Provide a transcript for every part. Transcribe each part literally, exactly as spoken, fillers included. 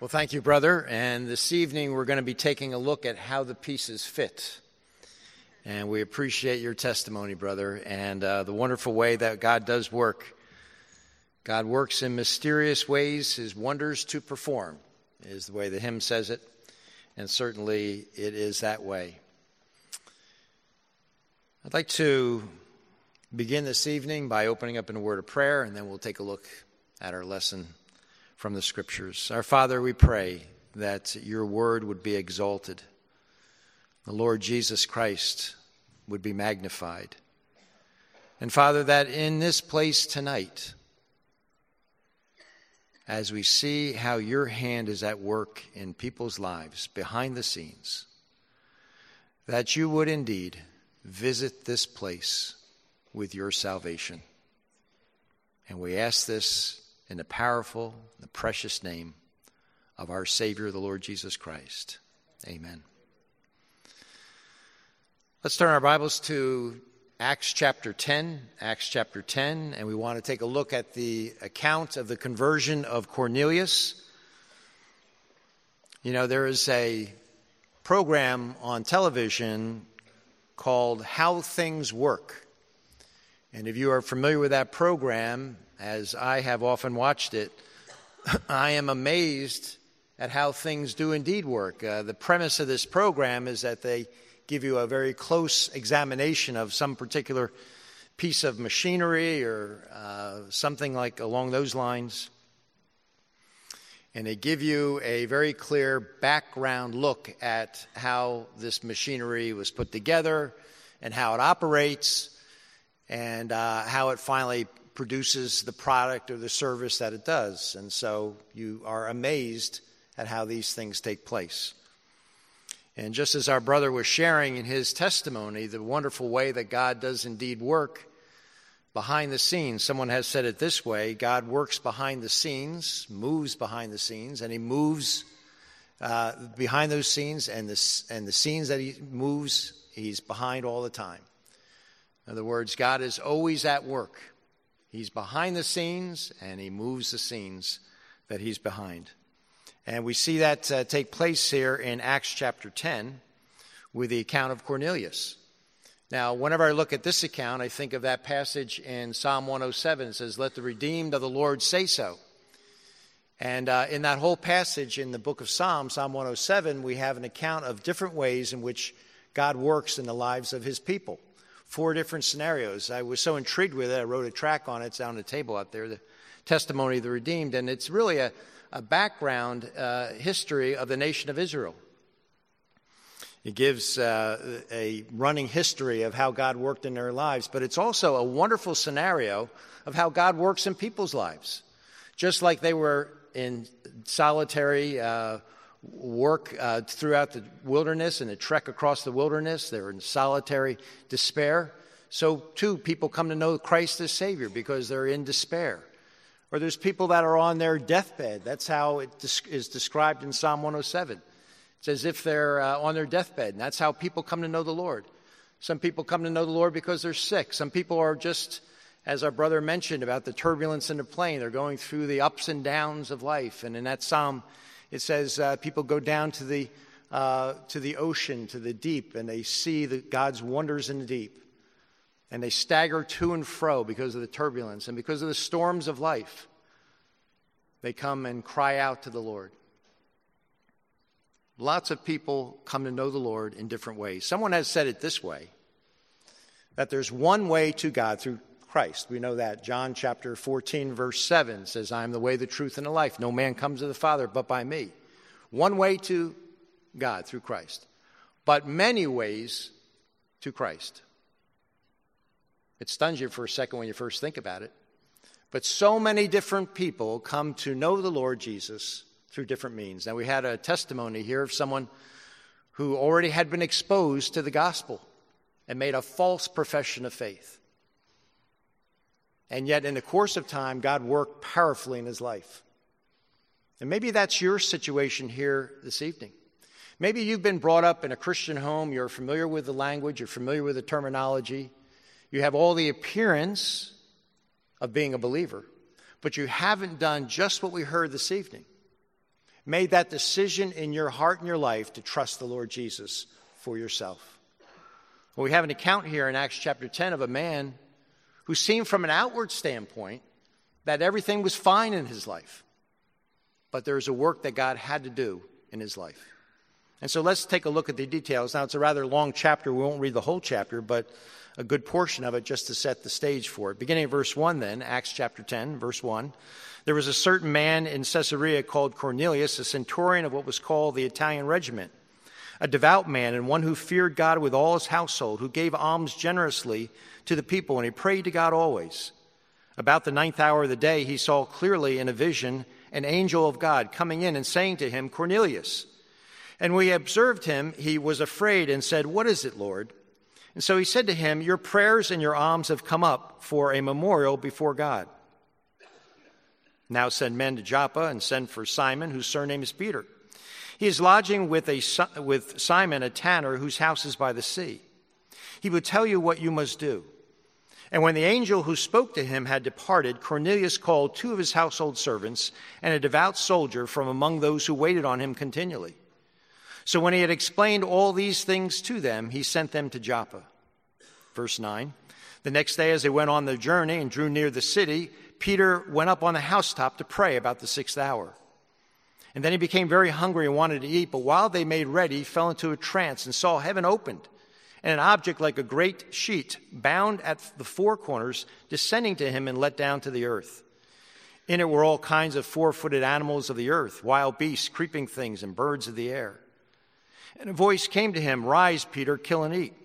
Well, thank you, brother. And this evening we're going to be taking a look at how the pieces fit. And we appreciate your testimony, brother, and uh, the wonderful way that God does work. God works in mysterious ways, his wonders to perform, is the way the hymn says it. And certainly it is that way. I'd like to begin this evening by opening up in a word of prayer, and then we'll take a look at our lesson from the Scriptures. Our Father, we pray that your word would be exalted. The Lord Jesus Christ would be magnified. And Father, that in this place tonight, as we see how your hand is at work in people's lives behind the scenes, that you would indeed visit this place with your salvation. And we ask this in the powerful, the precious name of our Savior, the Lord Jesus Christ. Amen. Let's turn our Bibles to Acts chapter ten, Acts chapter ten, and we want to take a look at the account of the conversion of Cornelius. You know, there is a program on television called How Things Work. And if you are familiar with that program, as I have often watched it, I am amazed at how things do indeed work. Uh, the premise of this program is that they give you a very close examination of some particular piece of machinery or uh, something like along those lines. And they give you a very clear background look at how this machinery was put together and how it operates and uh, how it finally produces the product or the service that it does. And so you are amazed at how these things take place. And just as our brother was sharing in his testimony, the wonderful way that God does indeed work behind the scenes. Someone has said it this way: God works behind the scenes, moves behind the scenes, and he moves uh, behind those scenes, and the, and the scenes that he moves, he's behind all the time. In other words, God is always at work. He's behind the scenes, and he moves the scenes that he's behind. And we see that uh, take place here in Acts chapter ten with the account of Cornelius. Now, whenever I look at this account, I think of that passage in Psalm one oh seven. It says, "Let the redeemed of the Lord say so." And uh, in that whole passage in the book of Psalms, Psalm one oh seven, we have an account of different ways in which God works in the lives of his people. Four different scenarios. I was so intrigued with it, I wrote a track on it. It's on the table out there, the testimony of the redeemed. And it's really a, a background uh, history of the nation of Israel. It gives uh, a running history of how God worked in their lives, but it's also a wonderful scenario of how God works in people's lives. Just like they were in solitary uh, work uh, throughout the wilderness and a trek across the wilderness, they were in solitary despair. So, too, people come to know Christ as Savior because they're in despair. Or there's people that are on their deathbed. That's how it is described in Psalm one oh seven. It's as if they're uh, on their deathbed, and that's how people come to know the Lord. Some people come to know the Lord because they're sick. Some people are just, as our brother mentioned about the turbulence in the plane, they're going through the ups and downs of life. And in that psalm, it says uh, people go down to the uh, to the ocean, to the deep, and they see the, God's wonders in the deep. And they stagger to and fro because of the turbulence and because of the storms of life. They come and cry out to the Lord. Lots of people come to know the Lord in different ways. Someone has said it this way, that there's one way to God through Christ. We know that. John chapter fourteen, verse seven says, "I am the way, the truth, and the life. No man comes to the Father but by me." One way to God through Christ, but many ways to Christ. It stuns you for a second when you first think about it. But so many different people come to know the Lord Jesus through different means. Now, we had a testimony here of someone who already had been exposed to the gospel and made a false profession of faith. And yet, in the course of time, God worked powerfully in his life. And maybe that's your situation here this evening. Maybe you've been brought up in a Christian home. You're familiar with the language. You're familiar with the terminology. You have all the appearance of being a believer. But you haven't done just what we heard this evening. made that decision in your heart and your life to trust the Lord Jesus for yourself? Well, we have an account here in Acts chapter ten of a man who seemed from an outward standpoint that everything was fine in his life. But there's a work that God had to do in his life. And so let's take a look at the details. Now, it's a rather long chapter. We won't read the whole chapter, but a good portion of it just to set the stage for it. Beginning of verse one then, Acts chapter ten, verse one. There was a certain man in Caesarea called Cornelius, a centurion of what was called the Italian regiment, a devout man and one who feared God with all his household, who gave alms generously to the people, and he prayed to God always. About the ninth hour of the day, he saw clearly in a vision an angel of God coming in and saying to him, Cornelius. And when he observed him, he was afraid and said, What is it, Lord? And so he said to him, Your prayers and your alms have come up for a memorial before God. Now send men to Joppa and send for Simon, whose surname is Peter. He is lodging with, a, with Simon, a tanner, whose house is by the sea. He will tell you what you must do. And when the angel who spoke to him had departed, Cornelius called two of his household servants and a devout soldier from among those who waited on him continually. So when he had explained all these things to them, he sent them to Joppa. Verse nine. The next day, as they went on their journey and drew near the city, Peter went up on the housetop to pray about the sixth hour. And then he became very hungry and wanted to eat, but while they made ready, he fell into a trance and saw heaven opened, and an object like a great sheet, bound at the four corners, descending to him and let down to the earth. In it were all kinds of four-footed animals of the earth, wild beasts, creeping things, and birds of the air. And a voice came to him, Rise, Peter, kill and eat.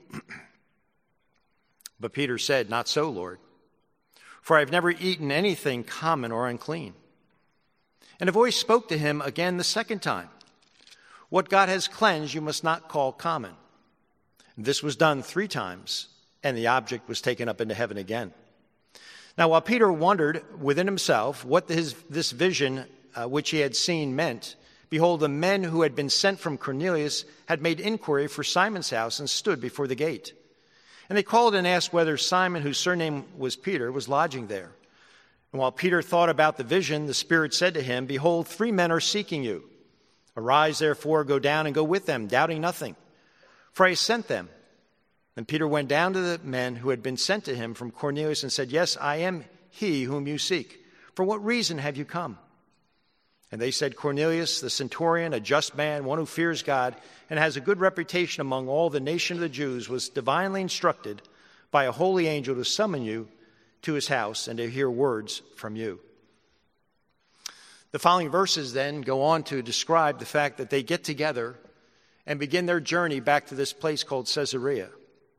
But Peter said, Not so, Lord, for I have never eaten anything common or unclean. And a voice spoke to him again the second time, What God has cleansed you must not call common. This was done three times, and the object was taken up into heaven again. Now, while Peter wondered within himself what his, this vision uh, which he had seen meant, behold, the men who had been sent from Cornelius had made inquiry for Simon's house and stood before the gate. And they called and asked whether Simon, whose surname was Peter, was lodging there. And while Peter thought about the vision, the Spirit said to him, Behold, three men are seeking you. Arise, therefore, go down and go with them, doubting nothing. For I sent them. Then Peter went down to the men who had been sent to him from Cornelius and said, Yes, I am he whom you seek. For what reason have you come? And they said, Cornelius, the centurion, a just man, one who fears God, and has a good reputation among all the nation of the Jews, was divinely instructed by a holy angel to summon you to his house and to hear words from you. The following verses then go on to describe the fact that they get together and begin their journey back to this place called Caesarea.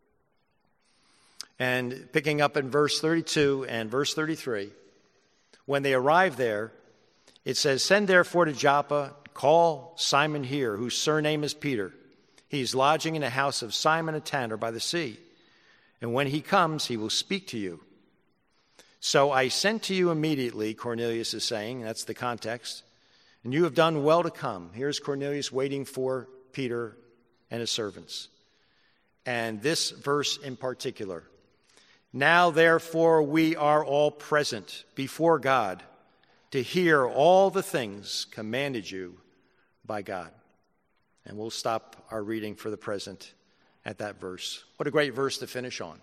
And picking up in verse thirty-two and verse thirty-three, when they arrive there, it says, Send therefore to Joppa, call Simon here, whose surname is Peter. He is lodging in the house of Simon a tanner by the sea. And when he comes, he will speak to you. So I sent to you immediately, Cornelius is saying. That's the context. And you have done well to come. Here's Cornelius waiting for Peter and his servants. And this verse in particular. Now, therefore, we are all present before God to hear all the things commanded you by God. And we'll stop our reading for the present at that verse. What a great verse to finish on.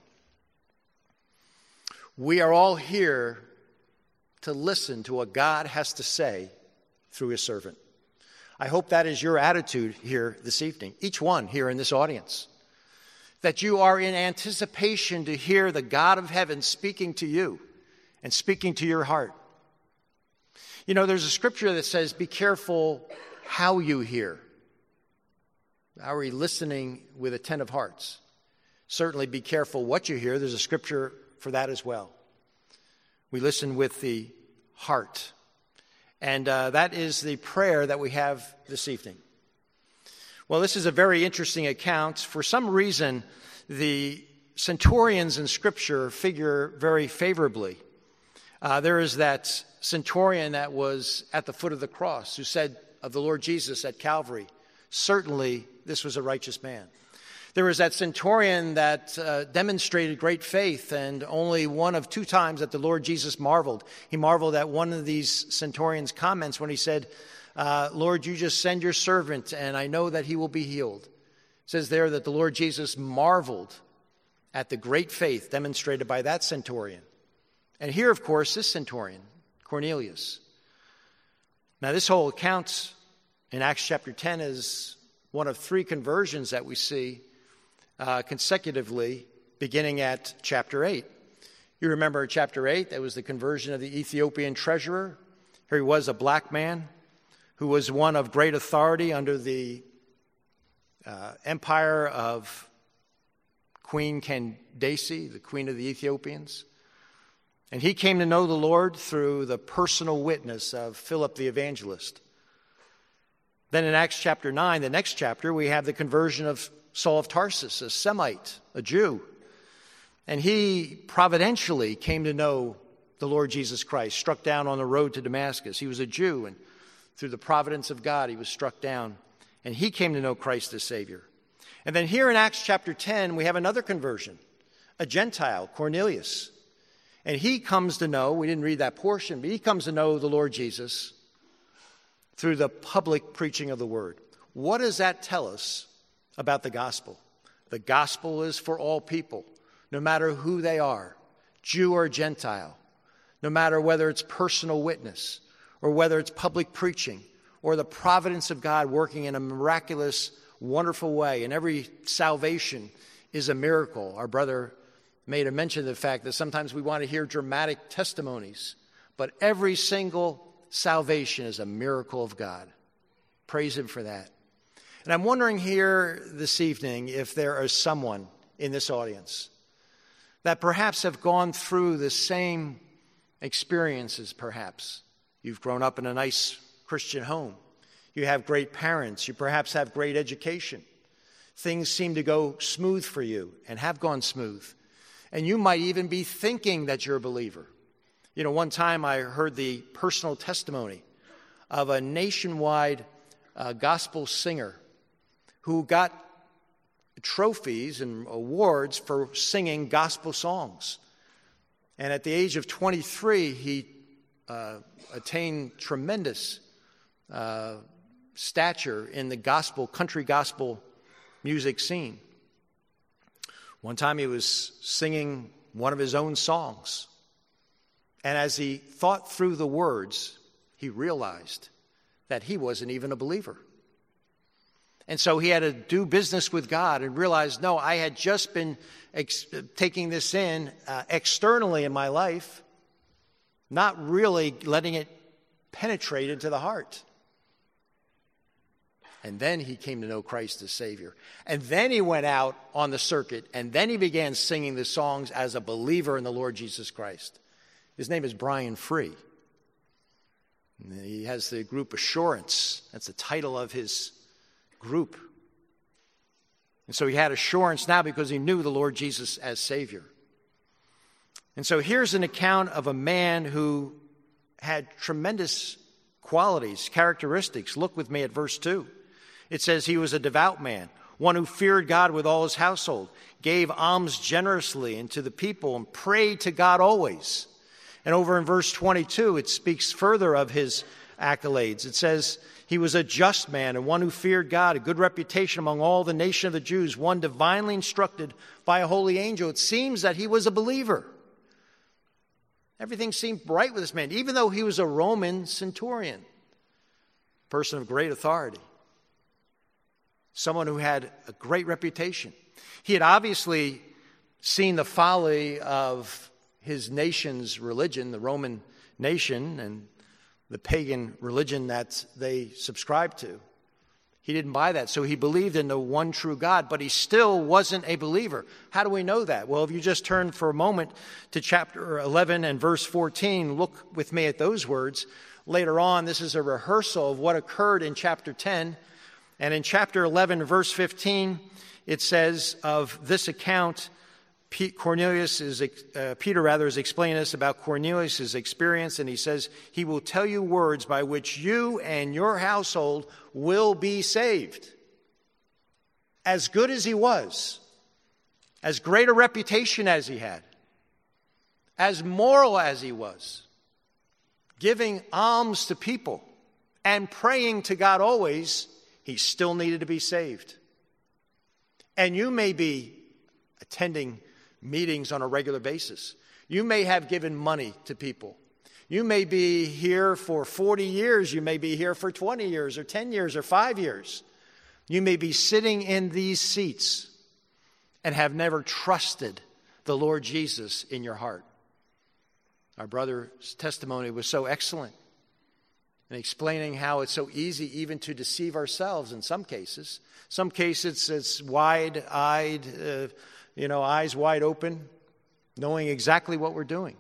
We are all here to listen to what God has to say through his servant. I hope that is your attitude here this evening, each one here in this audience, that you are in anticipation to hear the God of heaven speaking to you and speaking to your heart. You know, there's a scripture that says, be careful how you hear. Are we listening with attentive hearts? Certainly be careful what you hear. There's a scripture for that as well. We listen with the heart. And uh, that is the prayer that we have this evening. Well, this is a very interesting account. For some reason, the centurions in Scripture figure very favorably. Uh, there is that centurion that was at the foot of the cross who said of the Lord Jesus at Calvary, certainly this was a righteous man. There was that centurion that uh, demonstrated great faith, and only one of two times that the Lord Jesus marveled. He marveled at one of these centurion's comments when he said, uh, Lord, you just send your servant, and I know that he will be healed. It says there that the Lord Jesus marveled at the great faith demonstrated by that centurion. And here, of course, this centurion, Cornelius. Now, this whole account in Acts chapter ten is one of three conversions that we see uh, consecutively beginning at chapter eight. You remember chapter eight, that was the conversion of the Ethiopian treasurer. Here he was, a black man who was one of great authority under the uh, empire of Queen Candace, the queen of the Ethiopians. And he came to know the Lord through the personal witness of Philip the evangelist. Then in Acts chapter nine, the next chapter, we have the conversion of Saul of Tarsus, a Semite, a Jew. And he providentially came to know the Lord Jesus Christ, struck down on the road to Damascus. He was a Jew, and through the providence of God, he was struck down. And he came to know Christ as Savior. And then here in Acts chapter ten, we have another conversion, a Gentile, Cornelius. And he comes to know, we didn't read that portion, but he comes to know the Lord Jesus through the public preaching of the word. What does that tell us about the gospel? The gospel is for all people, no matter who they are, Jew or Gentile, no matter whether it's personal witness or whether it's public preaching or the providence of God working in a miraculous, wonderful way. And every salvation is a miracle. Our brother made a mention of the fact that sometimes we want to hear dramatic testimonies, but every single salvation is a miracle of God. Praise him for that. And I'm wondering here this evening if there is someone in this audience that perhaps have gone through the same experiences, perhaps. You've grown up in a nice Christian home. You have great parents. You perhaps have great education. Things seem to go smooth for you and have gone smooth. And you might even be thinking that you're a believer. You know, one time I heard the personal testimony of a nationwide uh, gospel singer who got trophies and awards for singing gospel songs. And at the age of twenty-three, he uh, attained tremendous uh, stature in the gospel, country gospel music scene. One time he was singing one of his own songs. And as he thought through the words, he realized that he wasn't even a believer. And so he had to do business with God and realize, no, I had just been ex- taking this in uh, externally in my life, not really letting it penetrate into the heart. And then he came to know Christ as Savior. And then he went out on the circuit, and then he began singing the songs as a believer in the Lord Jesus Christ. His name is Brian Free. He has the group Assurance. That's the title of his group. And so he had assurance now because he knew the Lord Jesus as Savior. And so here's an account of a man who had tremendous qualities, characteristics. Look with me at verse two. It says he was a devout man, one who feared God with all his household, gave alms generously into the people, and prayed to God always. And over in verse twenty-two, it speaks further of his accolades. It says he was a just man and one who feared God, a good reputation among all the nation of the Jews, one divinely instructed by a holy angel. It seems that he was a believer. Everything seemed bright with this man, even though he was a Roman centurion, person of great authority, someone who had a great reputation. He had obviously seen the folly of his nation's religion, the Roman nation, and the pagan religion that they subscribed to. He didn't buy that, so he believed in the one true God, but he still wasn't a believer. How do we know that? Well, if you just turn for a moment to chapter eleven and verse fourteen, look with me at those words. Later on, this is a rehearsal of what occurred in chapter ten. And in chapter eleven, verse fifteen, it says of this account, Cornelius is, uh, Peter rather is explaining this about Cornelius' experience, and he says, he will tell you words by which you and your household will be saved. as good as he was, as great a reputation as he had, as moral as he was, giving alms to people and praying to God always, he still needed to be saved. And you may be attending meetings on a regular basis. You may have given money to people. You may be here for forty years. You may be here for twenty years or ten years or five years. You may be sitting in these seats and have never trusted the Lord Jesus in your heart. Our brother's testimony was so excellent in explaining how it's so easy even to deceive ourselves in some cases. Some cases it's wide-eyed, uh, you know, eyes wide open, knowing exactly what we're doing.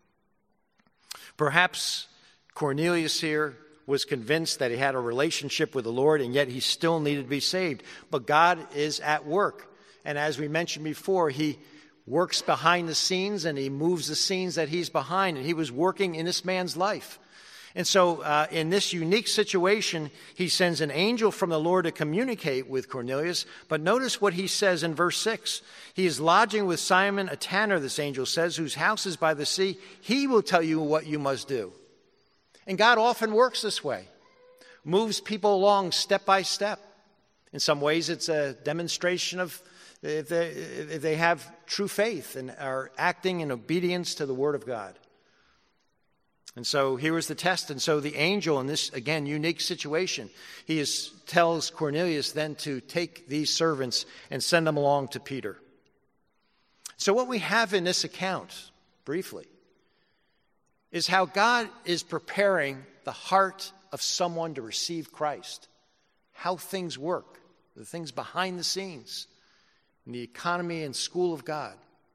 Perhaps Cornelius here was convinced that he had a relationship with the Lord, and yet he still needed to be saved. But God is at work. And as we mentioned before, he works behind the scenes, and he moves the scenes that he's behind. And he was working in this man's life. And so uh, in this unique situation, he sends an angel from the Lord to communicate with Cornelius. But notice what he says in verse six. He is lodging with Simon, a tanner, this angel says, whose house is by the sea. He will tell you what you must do. And God often works this way, moves people along step by step. In some ways, it's a demonstration of if they, if they have true faith and are acting in obedience to the Word of God. And so here was the test. And so the angel in this, again, unique situation, he is, tells Cornelius then to take these servants and send them along to Peter. So what we have in this account, briefly, is how God is preparing the heart of someone to receive Christ. How things work, the things behind the scenes, in the economy and school of God.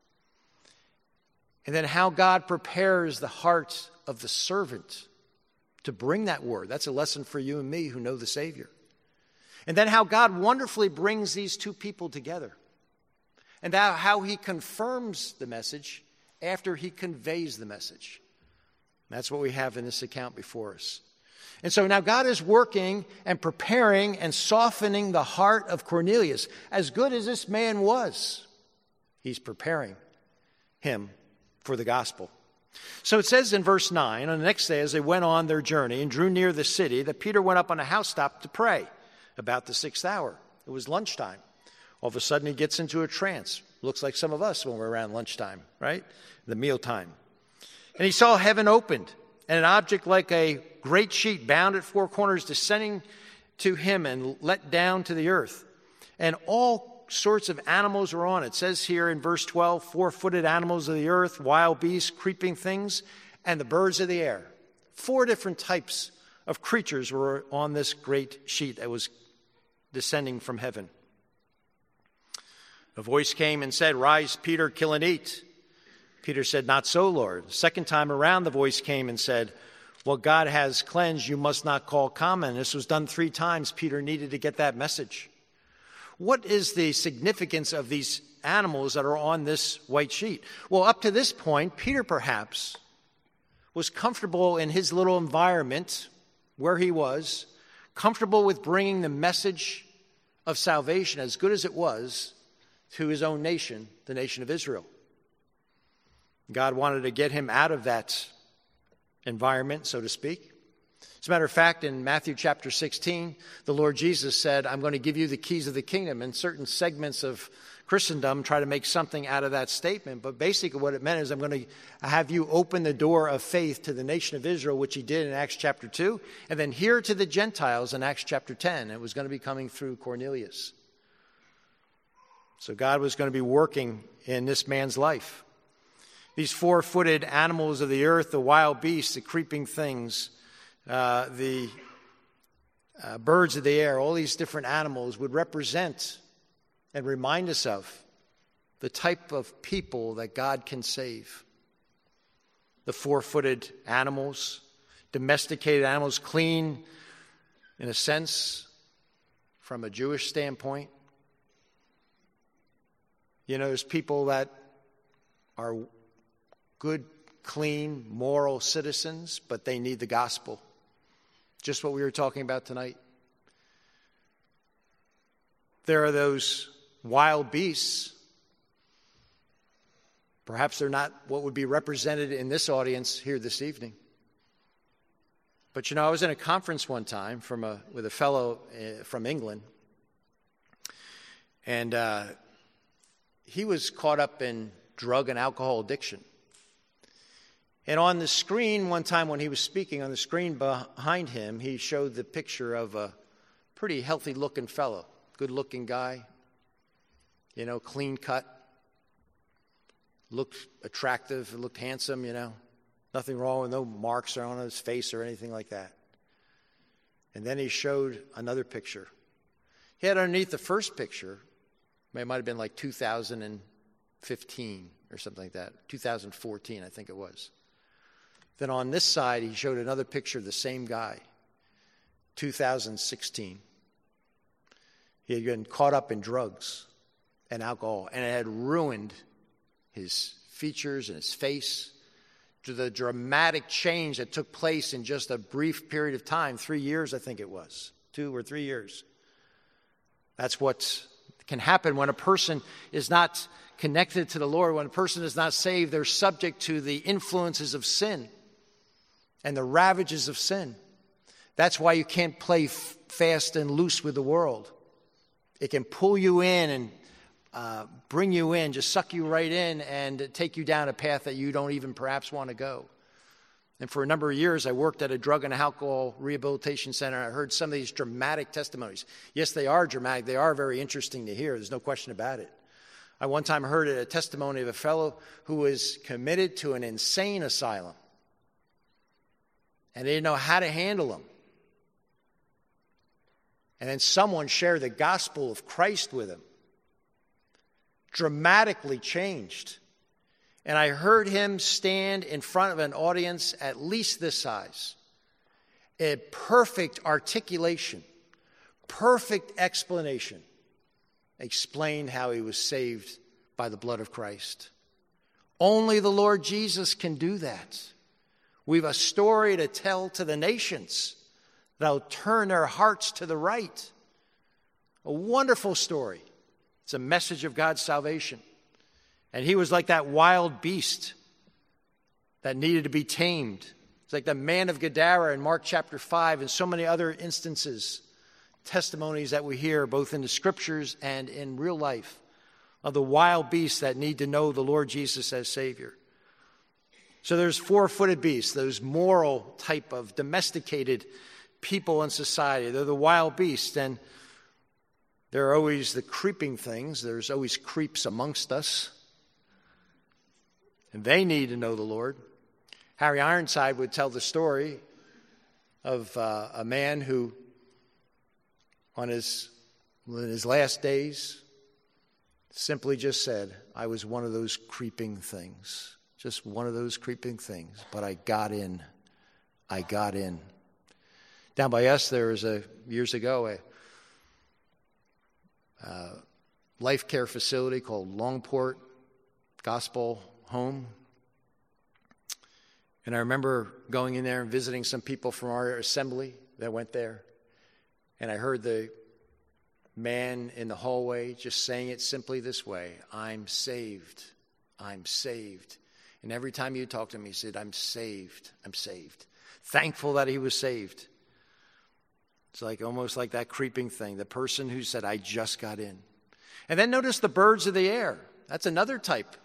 And then how God prepares the heart of the servant to bring that word. That's a lesson for you and me who know the Savior. And then how God wonderfully brings these two people together. And how he confirms the message after he conveys the message. That's what we have in this account before us. And so now God is working and preparing and softening the heart of Cornelius. As good as this man was, he's preparing him for the gospel. So it says in verse nine, on the next day as they went on their journey and drew near the city, that Peter went up on a housetop to pray about the sixth hour. It was lunchtime. All of a sudden he gets into a trance. Looks like some of us when we're around lunchtime, right? The mealtime. And he saw heaven opened, and an object like a great sheet bound at four corners descending to him and let down to the earth. And all sorts of animals were on it. It says here in verse twelve, four-footed animals of the earth, wild beasts, creeping things, and the birds of the air. Four different types of creatures were on this great sheet that was descending from heaven. A voice came and said, "Rise, Peter, kill and eat." Peter said, "Not so, Lord." Second time around, the voice came and said, "What God has cleansed, you must not call common." This was done three times. Peter needed to get that message. What is the significance of these animals that are on this white sheet? Well, up to this point, Peter perhaps was comfortable in his little environment where he was, comfortable with bringing the message of salvation, as good as it was, to his own nation, the nation of Israel. God wanted to get him out of that environment, so to speak. As a matter of fact, in Matthew chapter sixteen, the Lord Jesus said, "I'm going to give you the keys of the kingdom." And certain segments of Christendom try to make something out of that statement. But basically what it meant is, I'm going to have you open the door of faith to the nation of Israel, which he did in Acts chapter two. And then here to the Gentiles in Acts chapter ten. It was going to be coming through Cornelius. So God was going to be working in this man's life. These four-footed animals of the earth, the wild beasts, the creeping things, uh, the uh, birds of the air, all these different animals would represent and remind us of the type of people that God can save. The four-footed animals, domesticated animals, clean in a sense from a Jewish standpoint. You know, there's people that are good, clean, moral citizens, but they need the gospel. Just what we were talking about tonight. there are those wild beasts. Perhaps they're not what would be represented in this audience here this evening. But, you know, I was in a conference one time from a, with a fellow uh, from England, and uh, he was caught up in drug and alcohol addiction. And on the screen, one time when he was speaking, on the screen behind him, he showed the picture of a pretty healthy-looking fellow, good-looking guy, you know, clean cut, looked attractive, looked handsome, you know. Nothing wrong with no marks on his face or anything like that. And then he showed another picture. He had underneath the first picture, it might have been like two thousand fifteen or something like that, two thousand fourteen, I think it was. Then on this side, he showed another picture of the same guy, two thousand sixteen. He had been caught up in drugs and alcohol, and it had ruined his features and his face, to the dramatic change that took place in just a brief period of time, three years I think it was, two or three years. That's what can happen when a person is not connected to the Lord. When a person is not saved, they're subject to the influences of sin and the ravages of sin. That's why you can't play f- fast and loose with the world. It can pull you in and Uh, bring you in, just suck you right in and take you down a path that you don't even perhaps want to go. And for a number of years, I worked at a drug and alcohol rehabilitation center. I heard some of these dramatic testimonies. Yes, they are dramatic. They are very interesting to hear. There's no question about it. I one time heard a testimony of a fellow who was committed to an insane asylum. And they didn't know how to handle him. And then someone shared the gospel of Christ with him. Dramatically changed. And I heard him stand in front of an audience at least this size. A perfect articulation, perfect explanation, explained how he was saved by the blood of Christ. Only the Lord Jesus can do that. We've a story to tell to the nations that'll turn their hearts to the right. A wonderful story. It's a message of God's salvation. And he was like that wild beast that needed to be tamed. It's like the man of Gadara in Mark chapter five and so many other instances, testimonies that we hear both in the scriptures and in real life of the wild beasts that need to know the Lord Jesus as Savior. So there's four-footed beasts, those moral type of domesticated people in society. They're the wild beasts, and there are always the creeping things. There's always creeps amongst us. And they need to know the Lord. Harry Ironside would tell the story of uh, a man who, on his, in his last days, simply just said, I was one of those creeping things. Just one of those creeping things. But I got in. I got in. Down by us, there was a, years ago, a Uh, life care facility called Longport Gospel Home. And I remember going in there and visiting some people from our assembly that went there. And I heard the man in the hallway just saying it simply this way, I'm saved, I'm saved. And every time you talk to him, he said, I'm saved, I'm saved. Thankful that he was saved. It's like almost like that creeping thing. The person who said, I just got in. And then notice the birds of the air. That's another type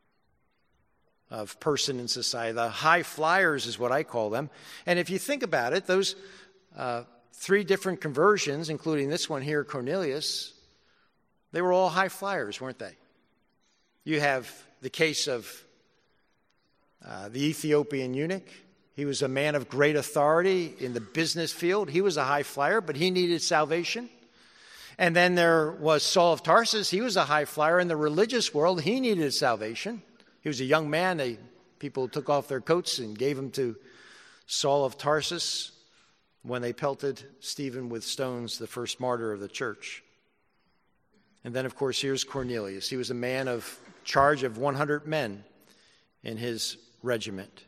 of person in society. The high flyers is what I call them. And if you think about it, those uh, three different conversions, including this one here, Cornelius, they were all high flyers, weren't they? You have the case of uh, the Ethiopian eunuch. He was a man of great authority in the business field. He was a high flyer, but he needed salvation. And then there was Saul of Tarsus. He was a high flyer in the religious world. He needed salvation. He was a young man. They, people took off their coats and gave him to Saul of Tarsus when they pelted Stephen with stones, the first martyr of the church. And then, of course, here's Cornelius. He was a man of charge of one hundred men in his regiment.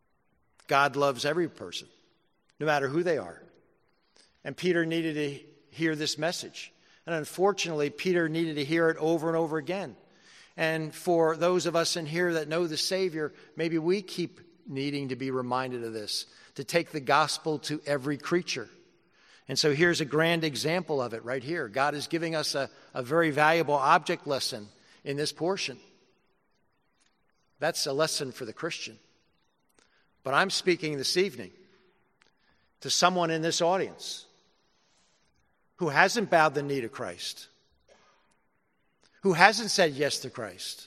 God loves every person, no matter who they are. And Peter needed to hear this message. And unfortunately, Peter needed to hear it over and over again. And for those of us in here that know the Savior, maybe we keep needing to be reminded of this, to take the gospel to every creature. And so here's a grand example of it right here. God is giving us a, a very valuable object lesson in this portion. That's a lesson for the Christian. But I'm speaking this evening to someone in this audience who hasn't bowed the knee to Christ, who hasn't said yes to Christ,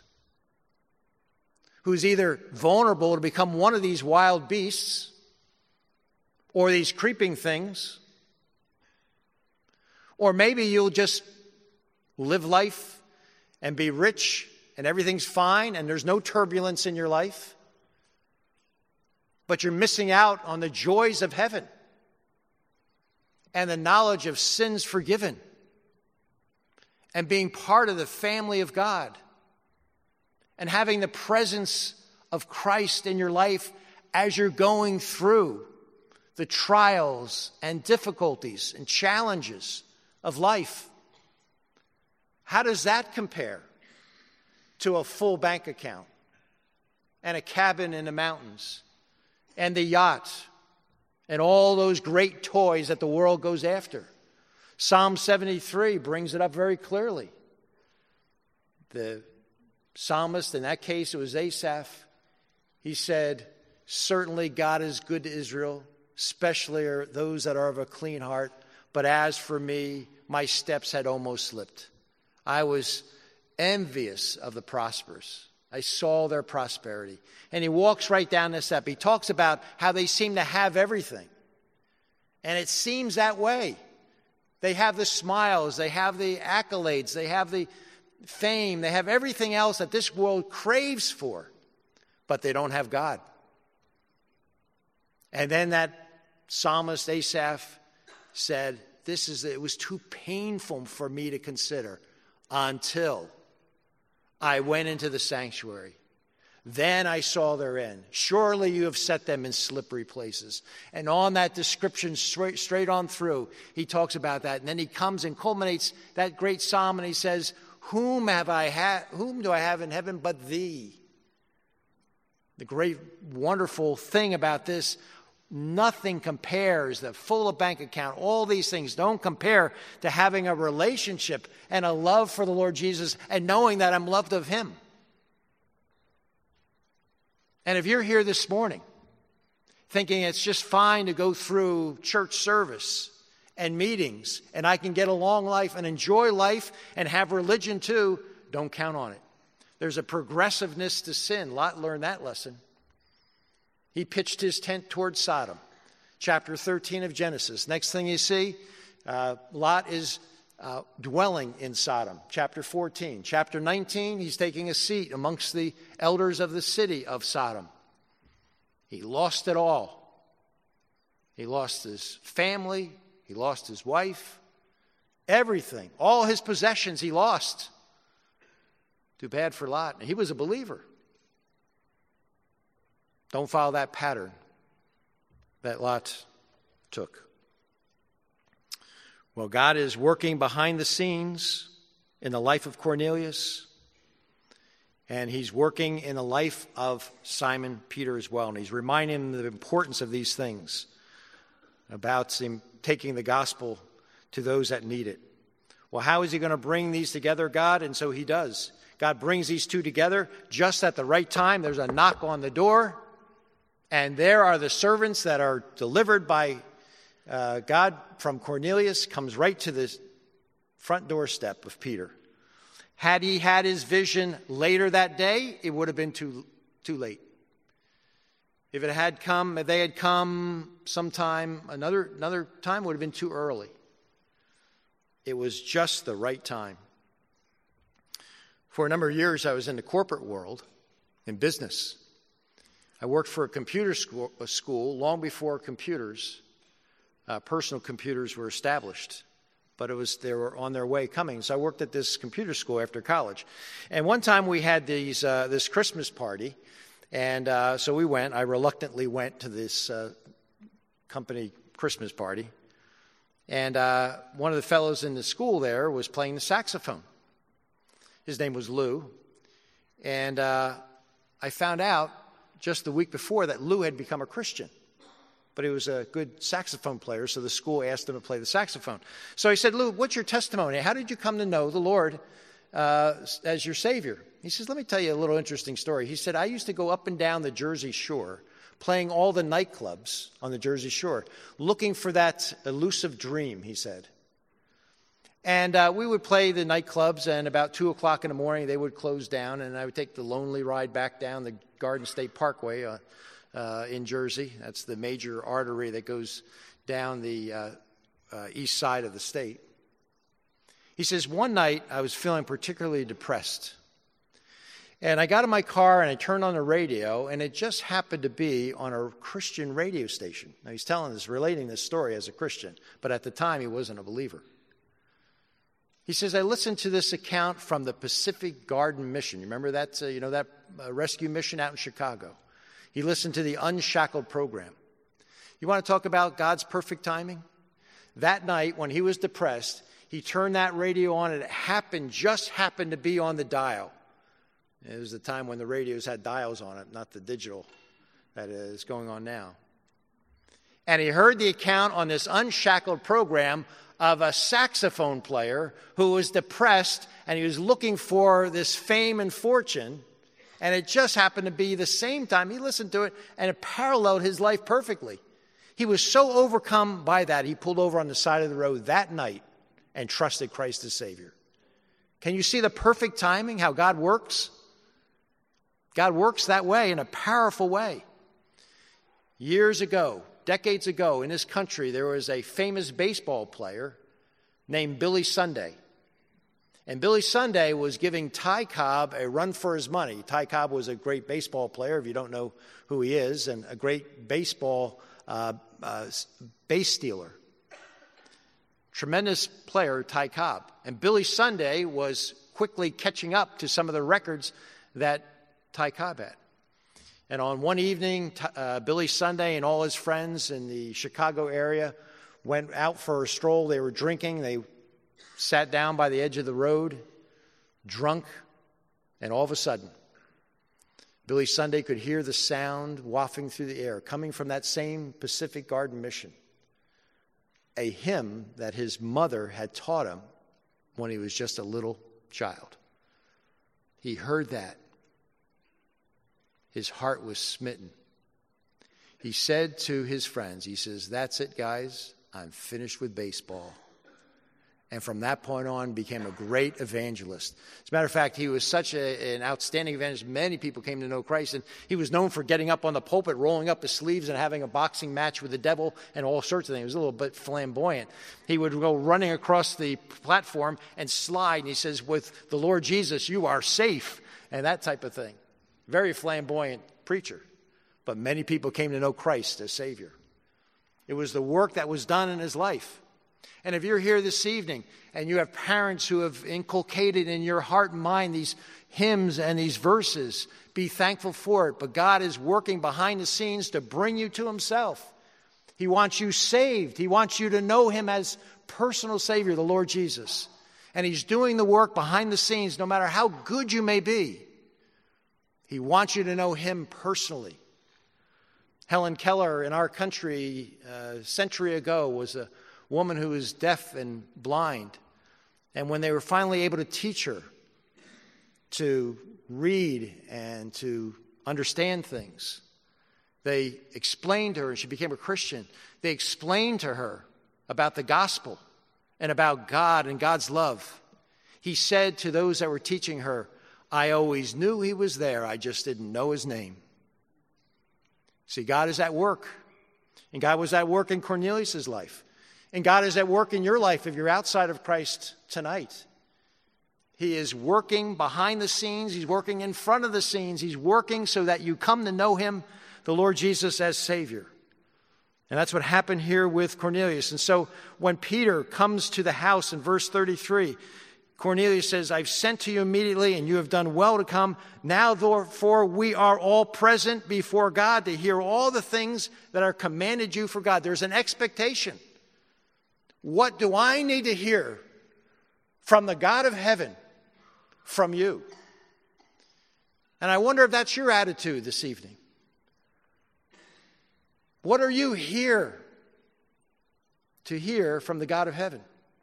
who's either vulnerable to become one of these wild beasts or these creeping things, or maybe you'll just live life and be rich and everything's fine and there's no turbulence in your life, but you're missing out on the joys of heaven and the knowledge of sins forgiven and being part of the family of God and having the presence of Christ in your life as you're going through the trials and difficulties and challenges of life. How does that compare to a full bank account and a cabin in the mountains and the yacht and all those great toys that the world goes after? Psalm seventy-three brings it up very clearly. The psalmist, in that case it was Asaph, he said, certainly God is good to Israel, especially are those that are of a clean heart. But as for me, my steps had almost slipped. I was envious of the prosperous. I saw their prosperity. And he walks right down this step. He talks about how they seem to have everything. And it seems that way. They have the smiles, they have the accolades, they have the fame, they have everything else that this world craves for, but they don't have God. And then that psalmist Asaph said, this is, it was too painful for me to consider until I went into the sanctuary. Then I saw their end. Surely you have set them in slippery places. And on that description, straight, straight on through, he talks about that. And then he comes and culminates that great psalm and he says, Whom have I ha- whom do I have in heaven but thee? The great, wonderful thing about this, nothing compares, the full of bank account, all these things don't compare to having a relationship and a love for the Lord Jesus and knowing that I'm loved of him. And if you're here this morning thinking it's just fine to go through church service and meetings and I can get a long life and enjoy life and have religion too, don't count on it. There's a progressiveness to sin. Lot learned that lesson. He pitched his tent towards Sodom. Chapter thirteen of Genesis. Next thing you see, uh, Lot is uh, dwelling in Sodom. Chapter fourteen. Chapter nineteen, he's taking a seat amongst the elders of the city of Sodom. He lost it all. He lost his family. He lost his wife. Everything. All his possessions he lost. Too bad for Lot. He was a believer. Don't follow that pattern that Lot took. Well, God is working behind the scenes in the life of Cornelius, and he's working in the life of Simon Peter as well. And he's reminding him of the importance of these things, about him taking the gospel to those that need it. Well, how is he going to bring these together, God? And so he does. God brings these two together just at the right time. There's a knock on the door. And there are the servants that are delivered by uh, God from Cornelius, comes right to the front doorstep of Peter. Had he had his vision later that day, it would have been too, too late. If it had come, if they had come sometime, another, another time would have been too early. It was just the right time. For a number of years, I was in the corporate world, in business. I worked for a computer school, a school long before computers, uh, personal computers were established. But it was they were on their way coming. So I worked at this computer school after college. And one time we had these uh, this Christmas party. And uh, so we went. I reluctantly went to this uh, company Christmas party. And uh, one of the fellows in the school there was playing the saxophone. His name was Lou. And uh, I found out just the week before that Lou had become a Christian. But he was a good saxophone player, so the school asked him to play the saxophone. So I said, Lou, what's your testimony? How did you come to know the Lord uh, as your Savior? He says, let me tell you a little interesting story. He said, I used to go up and down the Jersey Shore, playing all the nightclubs on the Jersey Shore, looking for that elusive dream, he said. And uh, we would play the nightclubs, and about two o'clock in the morning, they would close down, and I would take the lonely ride back down the Garden State Parkway uh, uh, in Jersey. That's the major artery that goes down the uh, uh, east side of the state. He says, one night, I was feeling particularly depressed. And I got in my car and I turned on the radio, and it just happened to be on a Christian radio station. Now, he's telling this, relating this story as a Christian, but at the time he wasn't a believer. He says, I listened to this account from the Pacific Garden Mission. You remember that, uh, you know, that uh, rescue mission out in Chicago? He listened to the Unshackled program. You want to talk about God's perfect timing? That night, when he was depressed, he turned that radio on, and it happened, just happened to be on the dial. It was the time when the radios had dials on it, not the digital that is going on now. And he heard the account on this Unshackled program of a saxophone player who was depressed, and he was looking for this fame and fortune. And it just happened to be the same time he listened to it, and it paralleled his life perfectly. He was so overcome by that, he pulled over on the side of the road that night and trusted Christ as Savior. Can you see the perfect timing, how God works? God works that way, in a powerful way. Years ago, decades ago, in this country, there was a famous baseball player named Billy Sunday. And Billy Sunday was giving Ty Cobb a run for his money. Ty Cobb was a great baseball player, if you don't know who he is, and a great baseball uh, uh, base stealer. Tremendous player, Ty Cobb. And Billy Sunday was quickly catching up to some of the records that Ty Cobb had. And on one evening, uh, Billy Sunday and all his friends in the Chicago area went out for a stroll. They were drinking. They sat down by the edge of the road, drunk, and all of a sudden, Billy Sunday could hear the sound wafting through the air, coming from that same Pacific Garden Mission, a hymn that his mother had taught him when he was just a little child. He heard that. His heart was smitten. He said to his friends, he says, that's it, guys. I'm finished with baseball. And from that point on, became a great evangelist. As a matter of fact, he was such a, an outstanding evangelist. Many people came to know Christ. And he was known for getting up on the pulpit, rolling up his sleeves, and having a boxing match with the devil and all sorts of things. He was a little bit flamboyant. He would go running across the platform and slide. And he says, with the Lord Jesus, you are safe. And that type of thing. Very flamboyant preacher, but many people came to know Christ as Savior. It was the work that was done in his life. And if you're here this evening and you have parents who have inculcated in your heart and mind these hymns and these verses, be thankful for it. But God is working behind the scenes to bring you to himself. He wants you saved. He wants you to know him as personal Savior, the Lord Jesus. And he's doing the work behind the scenes, no matter how good you may be. He wants you to know him personally. Helen Keller in our country uh, a century ago was a woman who was deaf and blind. And when they were finally able to teach her to read and to understand things, they explained to her, and she became a Christian. They explained to her about the gospel and about God and God's love. He said to those that were teaching her, I always knew he was there, I just didn't know his name. See, God is at work. And God was at work in Cornelius' life. And God is at work in your life if you're outside of Christ tonight. He is working behind the scenes. He's working in front of the scenes. He's working so that you come to know him, the Lord Jesus, as Savior. And that's what happened here with Cornelius. And so when Peter comes to the house in verse thirty-three, Cornelius says, I've sent to you immediately, and you have done well to come. Now, therefore, we are all present before God to hear all the things that are commanded you for God. There's an expectation. What do I need to hear from the God of heaven, from you? And I wonder if that's your attitude this evening. What are you here to hear from the God of heaven?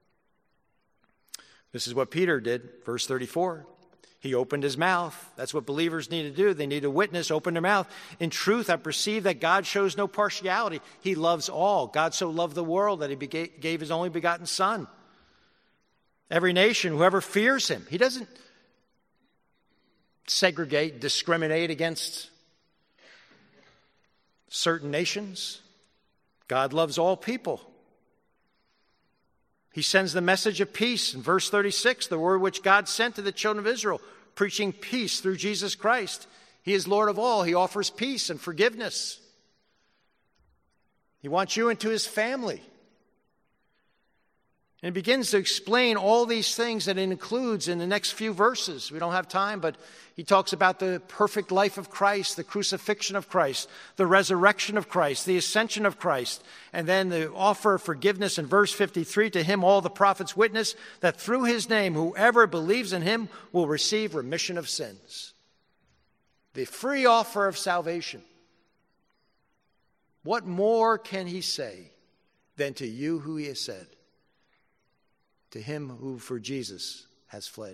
This is what Peter did, verse thirty-four. He opened his mouth. That's what believers need to do. They need to witness, open their mouth. In truth, I perceive that God shows no partiality. He loves all. God so loved the world that he gave his only begotten Son. Every nation, whoever fears him, he doesn't segregate, discriminate against certain nations. God loves all people. He sends the message of peace in verse thirty-six, the word which God sent to the children of Israel, preaching peace through Jesus Christ. He is Lord of all. He offers peace and forgiveness. He wants you into his family. And it begins to explain all these things that it includes in the next few verses. We don't have time, but he talks about the perfect life of Christ, the crucifixion of Christ, the resurrection of Christ, the ascension of Christ, and then the offer of forgiveness in verse fifty-three. To him all the prophets witness that through his name whoever believes in him will receive remission of sins. The free offer of salvation. What more can he say than to you who he has said? To him who for Jesus has fled.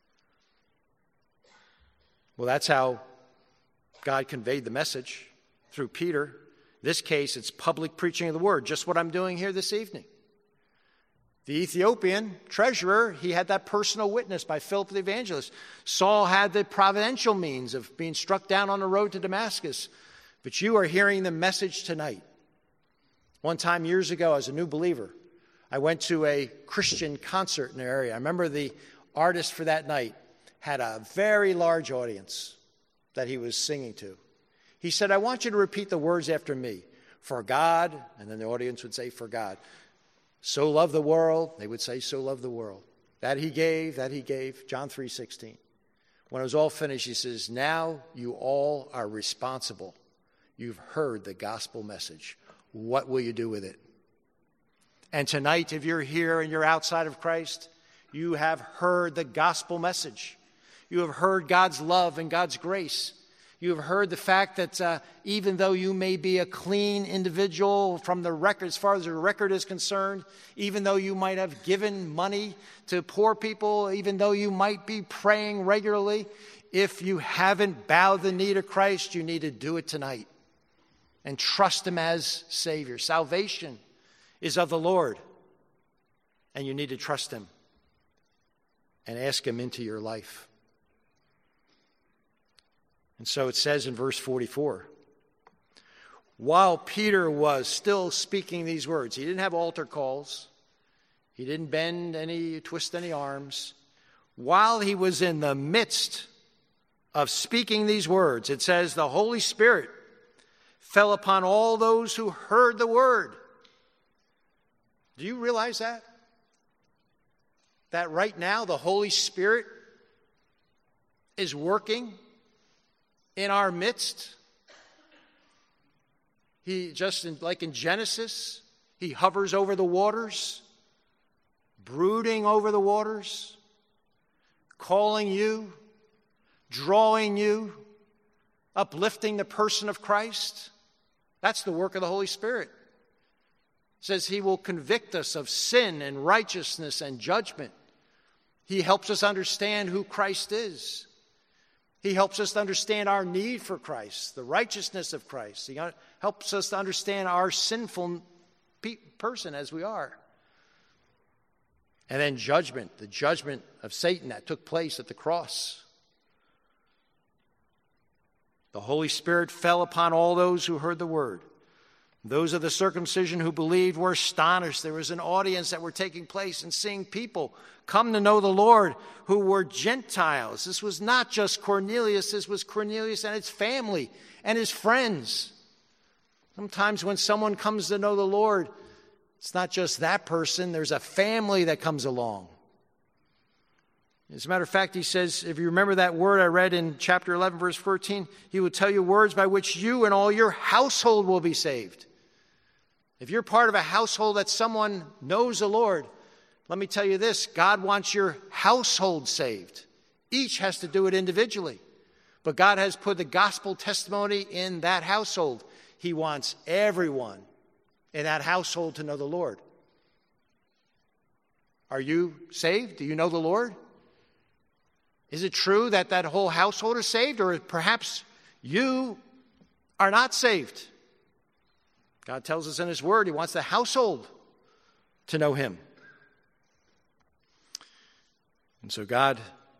Well, that's how God conveyed the message through Peter. In this case, it's public preaching of the word, just what I'm doing here this evening. The Ethiopian treasurer, he had that personal witness by Philip the evangelist. Saul had the providential means of being struck down on the road to Damascus. But you are hearing the message tonight. One time years ago, as a new believer, I went to a Christian concert in the area. I remember the artist for that night had a very large audience that he was singing to. He said, I want you to repeat the words after me. For God, and then the audience would say, for God. So loved the world, they would say, so loved the world. That he gave, that he gave, John three sixteen. When it was all finished, he says, now you all are responsible. You've heard the gospel message. What will you do with it? And tonight, if you're here and you're outside of Christ, you have heard the gospel message. You have heard God's love and God's grace. You have heard the fact that uh, even though you may be a clean individual from the record, as far as the record is concerned, even though you might have given money to poor people, even though you might be praying regularly, if you haven't bowed the knee to Christ, you need to do it tonight and trust him as Savior. Salvation is of the Lord, and you need to trust him and ask him into your life. And so it says in verse forty-four, while Peter was still speaking these words, he didn't have altar calls, he didn't bend any, twist any arms. While he was in the midst of speaking these words, it says the Holy Spirit fell upon all those who heard the word. Do you realize that? That right now the Holy Spirit is working in our midst. He just in, like in Genesis, he hovers over the waters, brooding over the waters, calling you, drawing you, uplifting the person of Christ. That's the work of the Holy Spirit. It says he will convict us of sin and righteousness and judgment. He helps us understand who Christ is. He helps us to understand our need for Christ, the righteousness of Christ. He helps us to understand our sinful pe- person as we are. And then judgment, the judgment of Satan that took place at the cross. The Holy Spirit fell upon all those who heard the word. Those of the circumcision who believed were astonished. There was an audience that were taking place and seeing people come to know the Lord who were Gentiles. This was not just Cornelius. This was Cornelius and his family and his friends. Sometimes when someone comes to know the Lord, it's not just that person. There's a family that comes along. As a matter of fact, he says, if you remember that word I read in chapter eleven, verse fourteen, he will tell you words by which you and all your household will be saved. If you're part of a household that someone knows the Lord, let me tell you this, God wants your household saved. Each has to do it individually. But God has put the gospel testimony in that household. He wants everyone in that household to know the Lord. Are you saved? Do you know the Lord? Is it true that that whole household is saved? Or perhaps you are not saved? God tells us in his word he wants the household to know him. And so God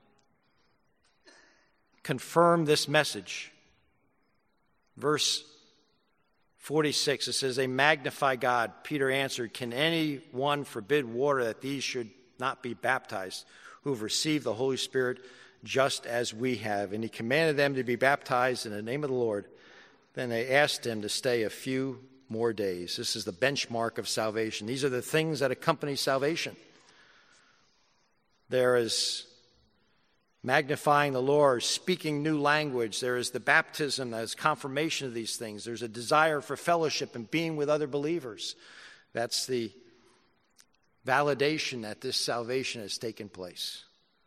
confirmed this message. Verse forty-six, it says, they magnify God. Peter answered, can anyone forbid water that these should not be baptized, who have received the Holy Spirit just as we have? And he commanded them to be baptized in the name of the Lord. Then they asked him to stay a few more days. This is the benchmark of salvation. These are the things that accompany salvation. There is magnifying the Lord, speaking new language. There is the baptism that is confirmation of these things. There's a desire for fellowship and being with other believers. That's the validation that this salvation has taken place.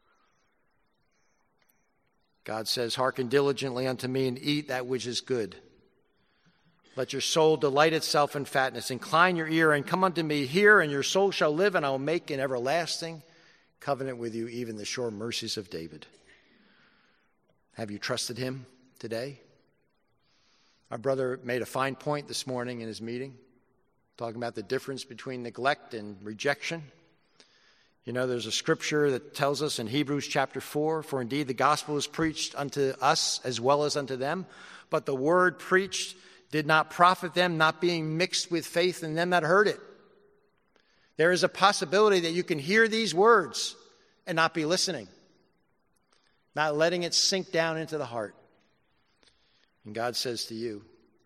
God says, hearken diligently unto me and eat that which is good. Let your soul delight itself in fatness. Incline your ear and come unto me. Hear, and your soul shall live, and I will make an everlasting covenant with you, even the sure mercies of David. Have you trusted him today? Our brother made a fine point this morning in his meeting, talking about the difference between neglect and rejection. You know, there's a scripture that tells us in Hebrews chapter four, for indeed the gospel is preached unto us as well as unto them, but the word preached did not profit them, not being mixed with faith in them that heard it. There is a possibility that you can hear these words and not be listening, not letting it sink down into the heart. And God says to you,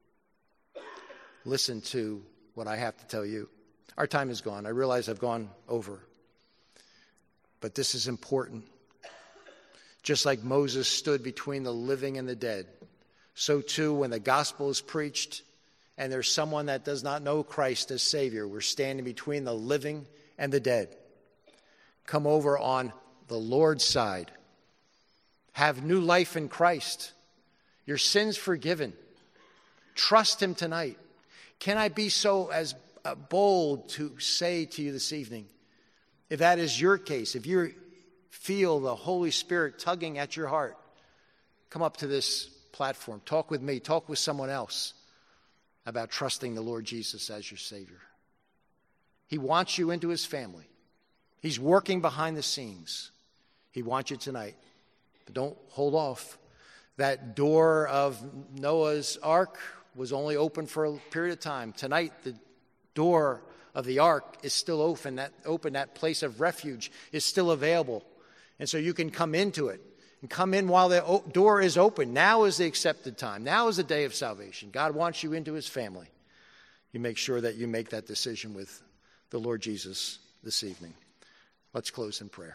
listen to what I have to tell you. Our time is gone. I realize I've gone over. But this is important. Just like Moses stood between the living and the dead, so too when the gospel is preached and there's someone that does not know Christ as Savior, we're standing between the living and the dead. Come over on the Lord's side. Have new life in Christ. Your sins forgiven. Trust him tonight. Can I be so as bold to say to you this evening, if that is your case, if you feel the Holy Spirit tugging at your heart, come up to this platform. Talk with me. Talk with someone else about trusting the Lord Jesus as your Savior. He wants you into his family. He's working behind the scenes. He wants you tonight. But don't hold off. That door of Noah's ark was only open for a period of time. Tonight, the door of the ark is still open. That open, that place of refuge is still available. And so you can come into it. And come in while the door is open. Now is the accepted time. Now is the day of salvation. God wants you into his family. You make sure that you make that decision with the Lord Jesus this evening. Let's close in prayer.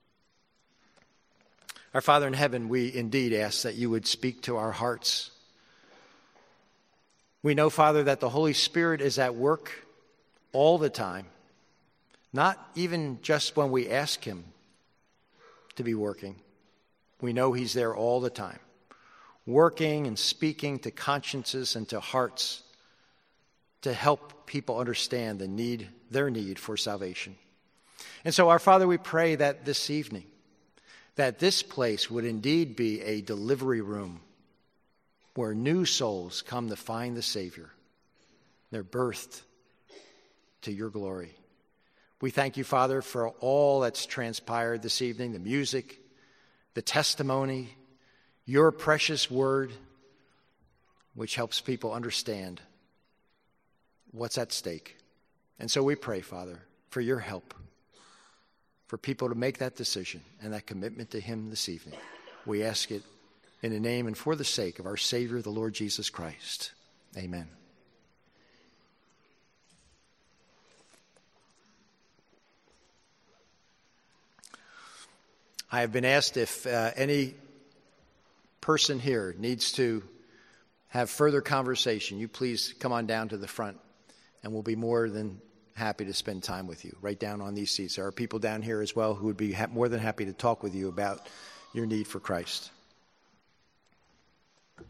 Our Father in heaven, we indeed ask that you would speak to our hearts. We know, Father, that the Holy Spirit is at work all the time, not even just when we ask him to be working. We know he's there all the time, working and speaking to consciences and to hearts to help people understand the need, their need for salvation. And so, our Father, we pray that this evening, that this place would indeed be a delivery room where new souls come to find the Savior. They're birthed to your glory. We thank you, Father, for all that's transpired this evening, the music, the testimony, your precious word, which helps people understand what's at stake. And so we pray, Father, for your help, for people to make that decision and that commitment to him this evening. We ask it in the name and for the sake of our Savior, the Lord Jesus Christ. Amen. I have been asked if uh, any person here needs to have further conversation, you please come on down to the front and we'll be more than happy to spend time with you right down on these seats. There are people down here as well who would be ha- more than happy to talk with you about your need for Christ.